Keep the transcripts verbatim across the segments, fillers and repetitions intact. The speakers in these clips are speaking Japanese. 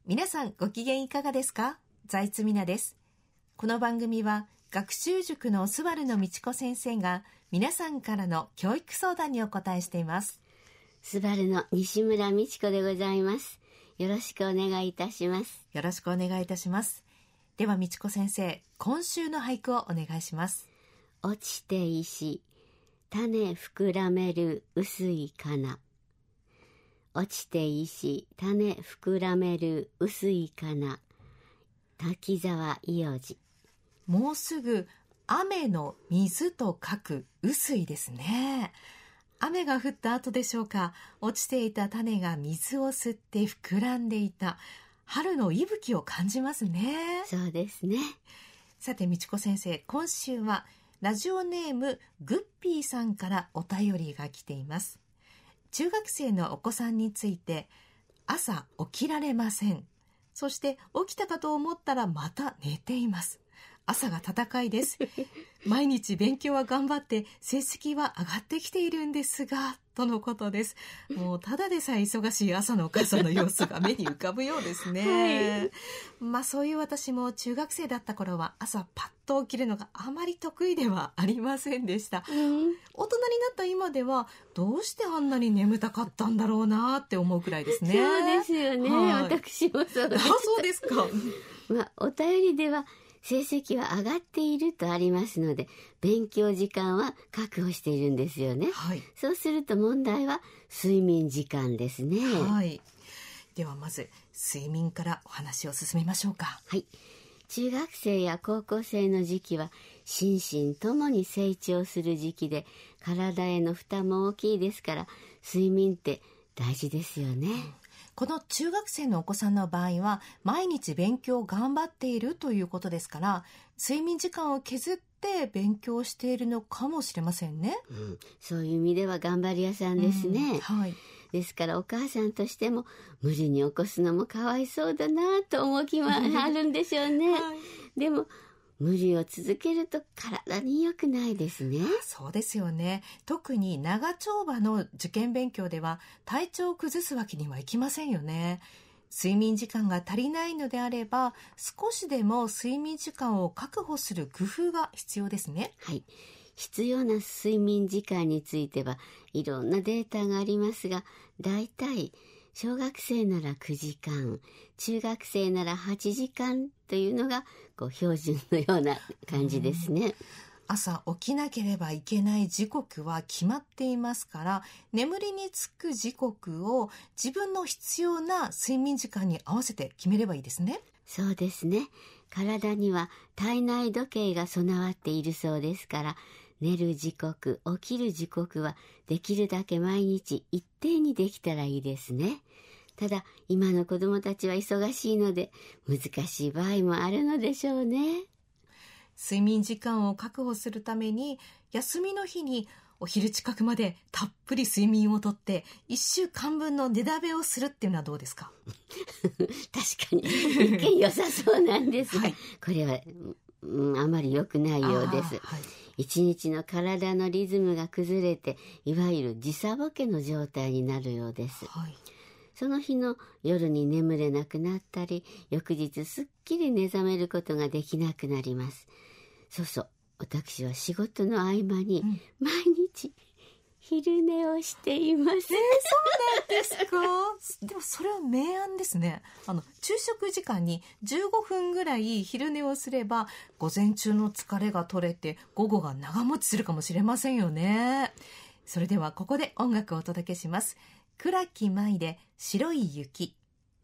皆さんご機嫌いかがですか？財津美奈です。この番組は学習塾のスバルの道子先生が皆さんからの教育相談にお答えしています。 スバルの西村美智子でございます。よろしくお願いいたします。 よろしくお願いいたします。では美智子先生、今週の俳句をお願いします。 落ちて石、種膨らめる薄いかな。落ちて石、種膨らめる薄いかな。滝沢伊代治。 もうすぐ雨の水と書く薄いですね。雨が降った後でしょうか。落ちていた種が水を吸って膨らんでいた。春の息吹を感じますね。 そうですね。 さて美智子先生、今週はラジオネームグッピーさんからお便りが来ています。中学生のお子さんについて、朝起きられません。そして起きたかと思ったらまた寝ています。朝が戦いです。毎日勉強は頑張って成績は上がってきているんですが、とのことです。もうただでさえ忙しい朝のお母さんの様子が目に浮かぶようですね。はい、まあそういう私も中学生だった頃は朝パッと起きるのがあまり得意ではありませんでした。うん、大人になった今ではどうしてあんなに眠たかったんだろうなって思うくらいですね。 そうですよね。はい、私もそうです。 あ、そうですか。 まあお便りでは成績は上がっているとありますので、勉強時間は確保しているんですよね。はい、そうすると問題は睡眠時間ですね。 はい。ではまず睡眠からお話を進めましょうか。 はい。中学生や高校生の時期は心身ともに成長する時期で、体への負担も大きいですから、睡眠って大事ですよね。うん、 この中学生のお子さんの場合は毎日勉強を頑張っているということですから、睡眠時間を削って勉強しているのかもしれませんね。 うん、そういう意味では頑張り屋さんですね。うん、はい。ですからお母さんとしても無理に起こすのもかわいそうだなと思う気もあるんでしょうね。はい、でも無理を続けると体に良くないですね。 そうですよね。特に長丁場の受験勉強では体調を崩すわけにはいきませんよね。睡眠時間が足りないのであれば、少しでも睡眠時間を確保する工夫が必要ですね。 はい。必要な睡眠時間についてはいろんなデータがありますが、だいたい小学生ならくじかん、中学生ならはちじかんというのがこう標準のような感じですね。 朝起きなければいけない時刻は決まっていますから、眠りにつく時刻を自分の必要な睡眠時間に合わせて決めればいいですね。 そうですね。体には体内時計が備わっているそうですから、寝る時刻、起きる時刻はできるだけ毎日一定にできたらいいですね。ただ今の子どもたちは忙しいので難しい場合もあるのでしょうね。 睡眠時間を確保するために、休みの日にお昼近くまでたっぷり睡眠をとっていっしゅうかんぶんの寝だめをするっていうのはどうですか？ 確かに一見良さそうなんですが、はい、これは、うん、あまり良くないようです。はい、一日の体のリズムが崩れて、いわゆる時差ボケの状態になるようです。はい、その日の夜に眠れなくなったり、翌日すっきり目覚めることができなくなります。そうそう、私は仕事の合間に毎日昼寝をしています。うん、えー、 そうなんですか？でもそれは明暗ですね。あの昼食時間にじゅうごふんぐらい昼寝をすれば、午前中の疲れが取れて午後が長持ちするかもしれませんよね。それではここで音楽をお届けします。倉木舞で白い雪。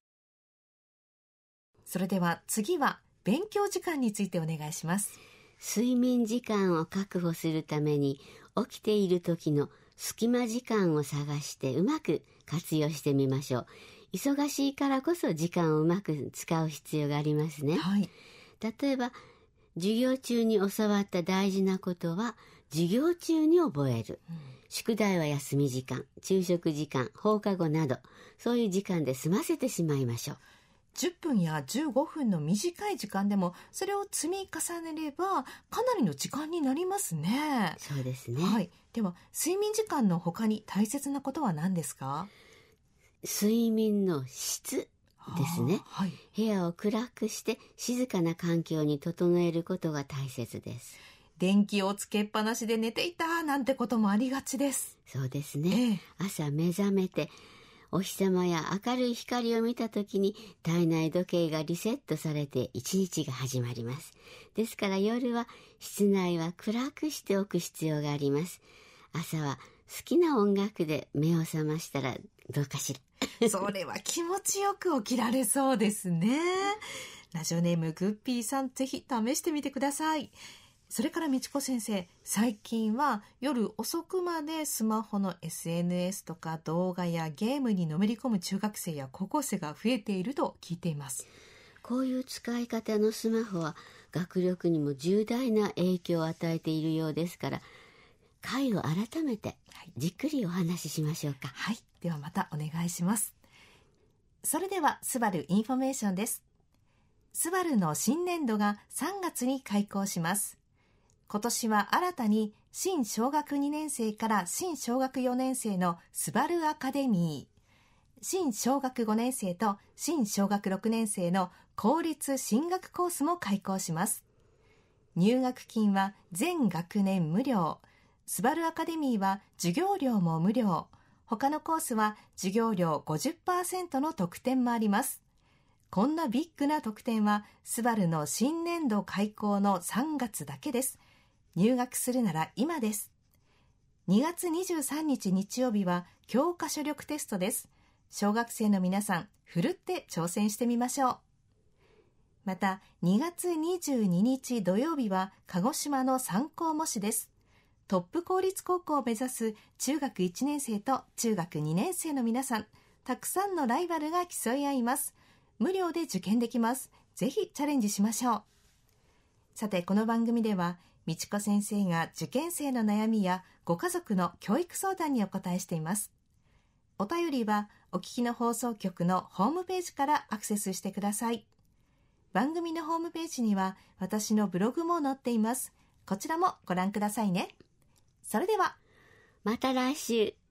それでは次は勉強時間についてお願いします。 睡眠時間を確保するために、起きている時の隙間時間を探してうまく活用してみましょう。忙しいからこそ時間をうまく使う必要がありますね。はい、例えば授業中に教わった大事なことは授業中に覚える。うん、宿題は休み時間、昼食時間、放課後など、そういう時間で済ませてしまいましょう。 じゅっぷんやじゅうごふんの短い時間でもそれを積み重ねればかなりの時間になりますね。 そうですね。 はい、では睡眠時間の他に大切なことは何ですか？ 睡眠の質ですね、 はい、 部屋を暗くして静かな環境に整えることが大切です。 電気をつけっぱなしで寝ていたなんてこともありがちです。 そうですね、ええ、朝目覚めてお日様や明るい光を見た時に体内時計がリセットされて一日が始まります。ですから夜は室内は暗くしておく必要があります。朝は好きな音楽で目を覚ましたらどうかしら。 それは気持ちよく起きられそうですね。ラジオネームグッピーさん、ぜひ試してみてください。それから美智子先生、最近は夜遅くまでスマホの エスエヌエス とか動画やゲームにのめり込む中学生や高校生が増えていると聞いています。 こういう使い方のスマホは学力にも重大な影響を与えているようですから、回を改めてじっくりお話ししましょうか。 はい、ではまたお願いします。それではスバルインフォメーションです。スバルの新年度がさんがつに開校します。今年は新たに新小学にねん生から新小学よねん生のスバルアカデミー、新小学ごねん生と新小学ろくねん生の公立進学コースも開校します。入学金は全学年無料、スバルアカデミーは授業料も無料、他のコースは授業料 ごじゅっパーセント の特典もあります。こんなビッグな特典はスバルの新年度開校のさんがつだけです。入学するなら今です。にがつにじゅうさんにち日曜日は教科書力テストです。小学生の皆さん、ふるって挑戦してみましょう。またにがつにじゅうににち土曜日は鹿児島の三校模試です。トップ公立高校を目指す中学いちねん生と中学にねん生の皆さん、たくさんのライバルが競い合います。無料で受験できます。ぜひチャレンジしましょう。さて、この番組では美智子先生が受験生の悩みやご家族の教育相談にお答えしています。お便りはお聞きの放送局のホームページからアクセスしてください。番組のホームページには私のブログも載っています。こちらもご覧くださいね。それではまた来週。